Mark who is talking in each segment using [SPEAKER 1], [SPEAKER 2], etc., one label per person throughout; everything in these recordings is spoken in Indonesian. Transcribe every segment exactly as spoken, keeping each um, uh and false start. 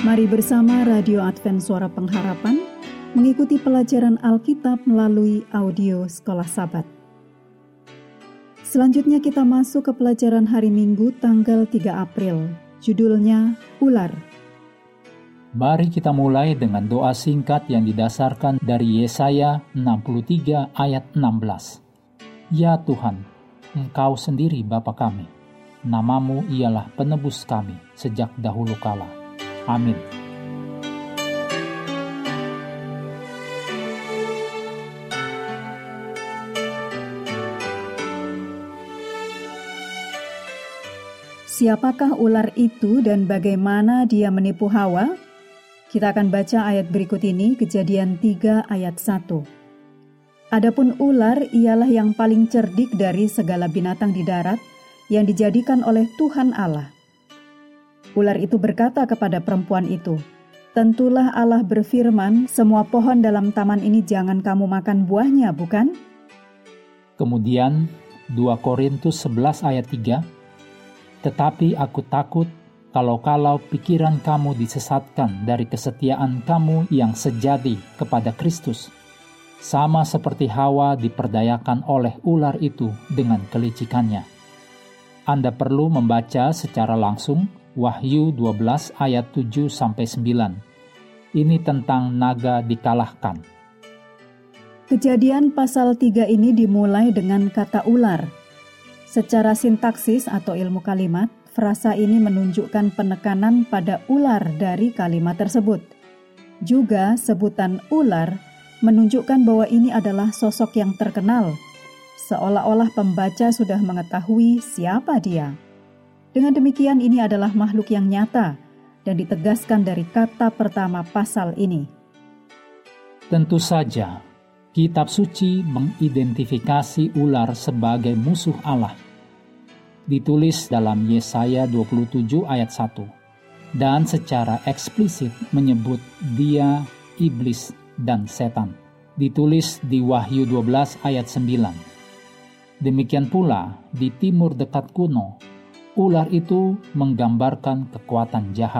[SPEAKER 1] Mari bersama Radio Advent Suara Pengharapan mengikuti pelajaran Alkitab melalui audio Sekolah Sabat. Selanjutnya kita masuk ke pelajaran hari Minggu tanggal tiga April. Judulnya Ular.
[SPEAKER 2] Mari kita mulai dengan doa singkat yang didasarkan dari Yesaya enam puluh tiga ayat enam belas. Ya Tuhan, Engkau sendiri Bapa kami. Namamu ialah penebus kami sejak dahulu kala. Amin.
[SPEAKER 1] Siapakah ular itu dan bagaimana dia menipu Hawa? Kita akan baca ayat berikut ini, Kejadian tiga ayat satu. Adapun ular ialah yang paling cerdik dari segala binatang di darat yang dijadikan oleh Tuhan Allah. Ular itu berkata kepada perempuan itu, "Tentulah Allah berfirman, semua pohon dalam taman ini jangan kamu makan buahnya, bukan?"
[SPEAKER 2] Kemudian dua Korintus sebelas ayat tiga, "Tetapi aku takut kalau-kalau pikiran kamu disesatkan dari kesetiaan kamu yang sejati kepada Kristus, sama seperti Hawa diperdayakan oleh ular itu dengan kelicikannya." Anda perlu membaca secara langsung Wahyu dua belas ayat tujuh sampai sembilan. Ini tentang naga dikalahkan.
[SPEAKER 1] Kejadian pasal tiga ini dimulai dengan kata ular. Secara sintaksis atau ilmu kalimat, frasa ini menunjukkan penekanan pada ular dari kalimat tersebut. Juga sebutan ular menunjukkan bahwa ini adalah sosok yang terkenal, seolah-olah pembaca sudah mengetahui siapa dia. Dengan demikian ini adalah makhluk yang nyata dan ditegaskan dari kata pertama pasal ini.
[SPEAKER 2] Tentu saja, Kitab Suci mengidentifikasi ular sebagai musuh Allah. Ditulis dalam Yesaya dua puluh tujuh ayat satu, dan secara eksplisit menyebut dia iblis dan setan. Ditulis di Wahyu dua belas ayat sembilan. Demikian pula di timur dekat kuno, ular itu menggambarkan kekuatan jahat.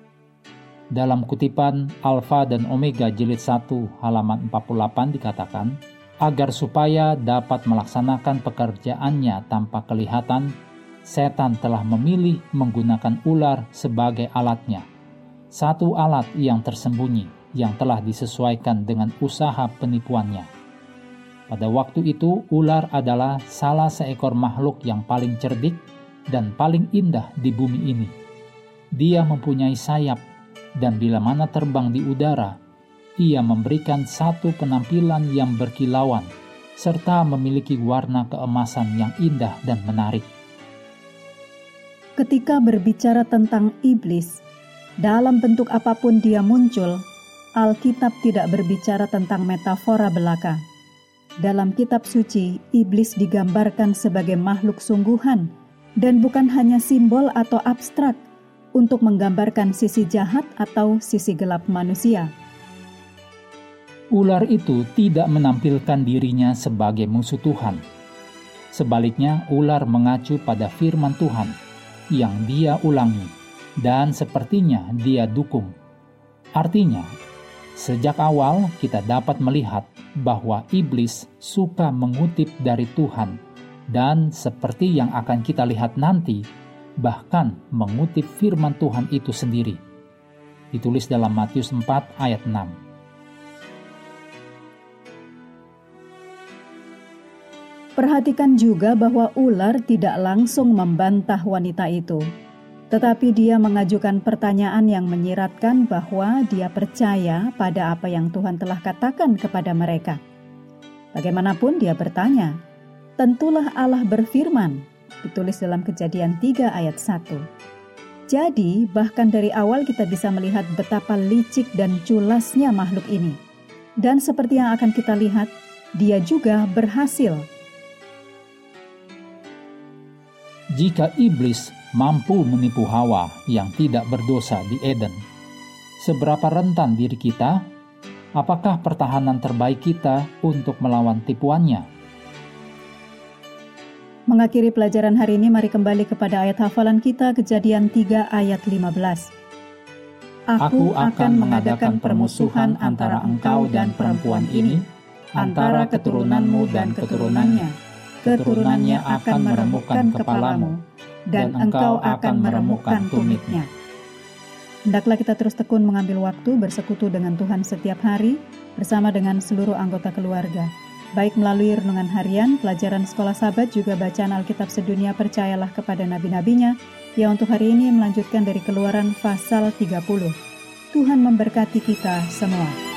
[SPEAKER 2] Dalam kutipan Alfa dan Omega jilid satu halaman empat puluh delapan dikatakan, agar supaya dapat melaksanakan pekerjaannya tanpa kelihatan, setan telah memilih menggunakan ular sebagai alatnya. Satu alat yang tersembunyi yang telah disesuaikan dengan usaha penipuannya. Pada waktu itu, ular adalah salah seekor makhluk yang paling cerdik dan paling indah di bumi ini. Dia mempunyai sayap, dan bila mana terbang di udara, ia memberikan satu penampilan yang berkilauan, serta memiliki warna keemasan yang indah dan menarik.
[SPEAKER 1] Ketika berbicara tentang iblis, dalam bentuk apapun dia muncul, Alkitab tidak berbicara tentang metafora belaka. Dalam kitab suci, iblis digambarkan sebagai makhluk sungguhan, dan bukan hanya simbol atau abstrak untuk menggambarkan sisi jahat atau sisi gelap manusia.
[SPEAKER 2] Ular itu tidak menampilkan dirinya sebagai musuh Tuhan. Sebaliknya, ular mengacu pada firman Tuhan yang dia ulangi, dan sepertinya dia dukung. Artinya, sejak awal kita dapat melihat bahwa iblis suka mengutip dari Tuhan, dan seperti yang akan kita lihat nanti, bahkan mengutip firman Tuhan itu sendiri. Ditulis dalam Matius empat ayat enam.
[SPEAKER 1] Perhatikan juga bahwa ular tidak langsung membantah wanita itu, tetapi dia mengajukan pertanyaan yang menyiratkan bahwa dia percaya pada apa yang Tuhan telah katakan kepada mereka. Bagaimanapun dia bertanya, "Tentulah Allah berfirman," ditulis dalam Kejadian tiga ayat satu. Jadi, bahkan dari awal kita bisa melihat betapa licik dan culasnya makhluk ini. Dan seperti yang akan kita lihat, dia juga berhasil.
[SPEAKER 2] Jika iblis mampu menipu Hawa yang tidak berdosa di Eden, seberapa rentan diri kita? Apakah pertahanan terbaik kita untuk melawan tipuannya?
[SPEAKER 1] Mengakhiri pelajaran hari ini, mari kembali kepada ayat hafalan kita, Kejadian tiga ayat lima belas.
[SPEAKER 2] Aku akan mengadakan permusuhan antara engkau dan perempuan ini, antara keturunanmu dan keturunannya. Keturunannya akan meremukkan kepalamu, dan engkau akan meremukkan tumitnya.
[SPEAKER 1] Hendaklah kita terus tekun mengambil waktu bersekutu dengan Tuhan setiap hari bersama dengan seluruh anggota keluarga. Baik melalui renungan harian, pelajaran sekolah Sabat, juga bacaan Alkitab sedunia percayalah kepada nabi-nabinya, yang untuk hari ini melanjutkan dari Keluaran pasal tiga puluh. Tuhan memberkati kita semua.